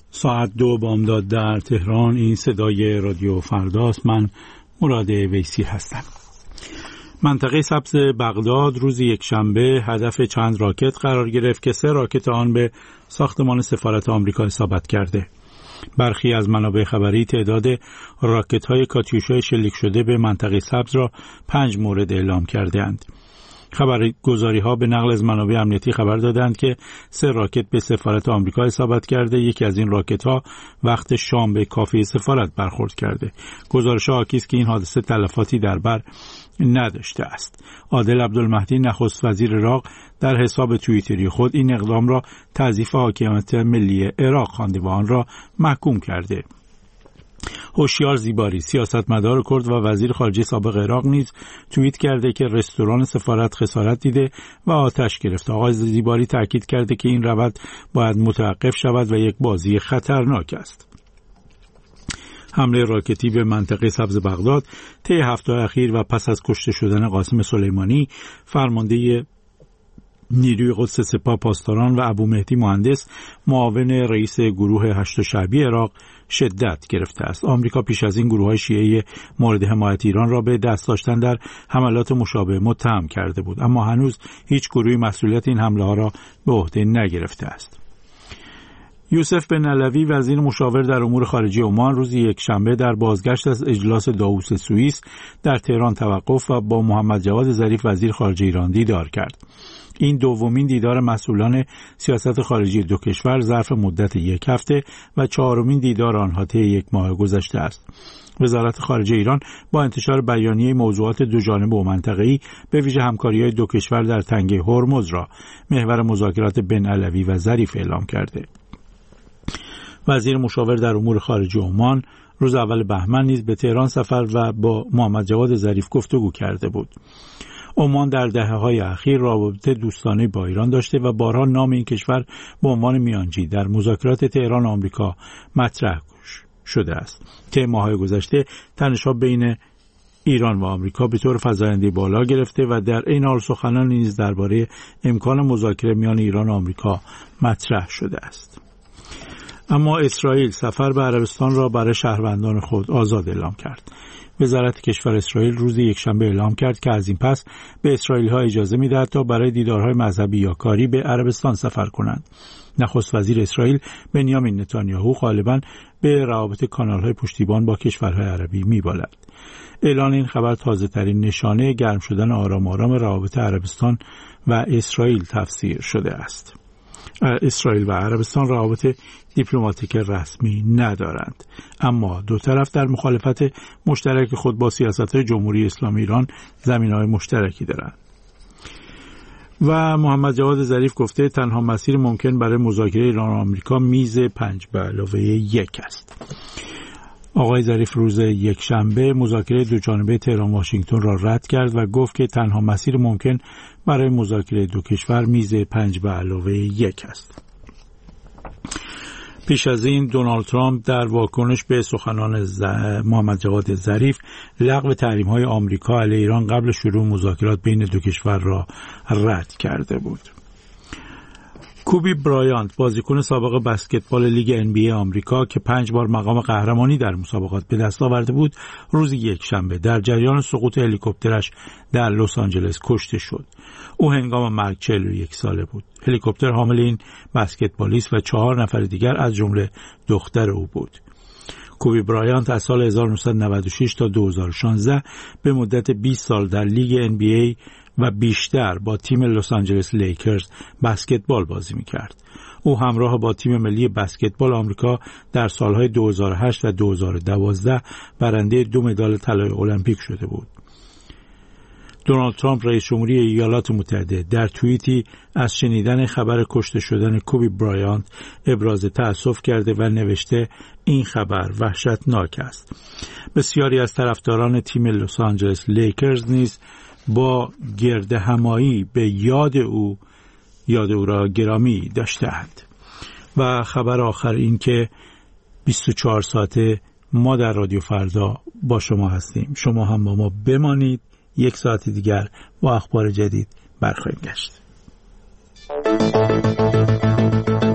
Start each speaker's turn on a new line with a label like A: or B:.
A: ساعت 2 بامداد در تهران. این صدای رادیو فرداست. من مراد ویسی هستم. منطقه سبز بغداد روز یکشنبه هدف چند راکت قرار گرفت که 3 راکت آن به ساختمان سفارت آمریکا اصابت کرده. برخی از منابع خبری تعداد راکت‌های کاتیوشای شلیک شده به منطقه سبز را 5 مورد اعلام کرده‌اند. خبرگزاری‌ها به نقل از منابع امنیتی خبر دادند که 3 راکت به سفارت آمریکا اصابت کرده. یکی از این راکت‌ها وقت شام به کافه سفارت برخورد کرده. گزارش‌ها حاکی است که این حادثه تلفاتی در بر نداشته است. عادل عبدالمهدی نخست وزیر عراق در حساب توییتری خود این اقدام را تضعیف حاکمیت ملی عراق خوانده و آن را محکوم کرده. هوشیار زیباری سیاستمدار کرد و وزیر خارجه سابق عراق نیز توییت کرده که رستوران سفارت خسارت دیده و آتش گرفته. آقای زیباری تاکید کرده که این روند باید متوقف شود و یک بازی خطرناک است. حمله راکتی به منطقه سبز بغداد طی هفته اخیر و پس از کشته شدن قاسم سلیمانی فرمانده نیروی قدس سپاه پاسداران و ابو مهدی مهندس معاون رئیس گروه 8 شعبی عراق شدت گرفته است. آمریکا پیش از این گروه‌های شیعه مورد حمایت ایران را به دست داشتن در حملات مشابه متهم کرده بود، اما هنوز هیچ گروهی مسئولیت این حمله‌ها را به عهده نگرفته است. یوسف بن علوی وزیر مشاور در امور خارجه عمان روز یکشنبه در بازگشت از اجلاس داووس سوئیس در تهران توقف و با محمد جواد ظریف وزیر خارجه ایران دیدار کرد. این دومین دیدار مسئولان سیاست خارجی دو کشور ظرف مدت 1 هفته و 4مین دیدار آنها طی 1 ماه گذشته است. وزارت خارجه ایران با انتشار بیانیه موضوعات دوجانبه و منطقه‌ای به ویژه همکاری‌های دو کشور در تنگه هرمز را محور مذاکرات بن علوی و ظریف اعلام کرده. وزیر مشاور در امور خارجه عمان روز اول بهمن نیز به تهران سفر و با محمد جواد ظریف گفتگو کرده بود. عمان در دهه‌های اخیر رابطه دوستانه با ایران داشته و بارها نام این کشور به عنوان میانجی در مذاکرات تهران آمریکا مطرح شده است. طی ماه‌های گذشته تنش‌ها بین ایران و آمریکا به طور فزاینده بالا گرفته و در این حال سخنان نیز درباره امکان مذاکره میان ایران و آمریکا مطرح شده است. اما اسرائیل سفر به عربستان را برای شهروندان خود آزاد اعلام کرد. وزارت کشور اسرائیل روز یکشنبه اعلام کرد که از این پس به اسرائیلی‌ها اجازه می‌دهد تا برای دیدارهای مذهبی یا کاری به عربستان سفر کنند. نخست وزیر اسرائیل بنیامین نتانیاهو غالباً به روابط کانال‌های پشتیبان با کشورهای عربی می‌بالد. اعلان این خبر تازه‌ترین نشانه گرم شدن آرام آرام روابط عربستان و اسرائیل تفسیر شده است. اسرائیل و عربستان روابط دیپلماتیک رسمی ندارند، اما دو طرف در مخالفت مشترک خود با سیاست‌های جمهوری اسلامی ایران زمینه‌های مشترکی دارند. و محمد جواد ظریف گفته تنها مسیر ممکن برای مذاکره ایران و آمریکا میز 5+1 است. آقای ظریف روز یکشنبه مذاکره دوجانبه تهران واشنگتن را رد کرد و گفت که تنها مسیر ممکن برای مذاکره دو کشور میز 5+1 است. پیش از این دونالد ترامپ در واکنش به سخنان محمد جواد ظریف لغو تحریم‌های آمریکا علیه ایران قبل شروع مذاکرات بین دو کشور را رد کرده بود. کوبی برایانت بازیکن سابق بسکتبال لیگ NBA آمریکا که 5 بار مقام قهرمانی در مسابقات به دست آورده بود، روز یکشنبه در جریان سقوط هلیکوپترش در لس آنجلس کشته شد. او هنگام مرگ 41 ساله بود. هلیکوپتر حامل این بسکتبالیست و 4 نفر دیگر از جمله دختر او بود. کوبی برایانت از سال 1996 تا 2016 به مدت 20 سال در لیگ NBA و بیشتر با تیم لس آنجلس لیکرز بسکتبال بازی می‌کرد. او همراه با تیم ملی بسکتبال آمریکا در سالهای 2008 و 2012 برنده 2 مدال طلای المپیک شده بود. دونالد ترامپ رئیس جمهوری ایالات متحده در توییتی از شنیدن خبر کشته شدن کوبی برایانت ابراز تأسف کرده و نوشته این خبر وحشتناک است. بسیاری از طرفداران تیم لس آنجلس لیکرز نیز با گردهمایی به یاد او را گرامی داشتند. و خبر آخر این که 24 ساعته ما در رادیو فردا با شما هستیم. شما هم با ما بمانید. 1 ساعت دیگر با اخبار جدید برخواهیم گشت.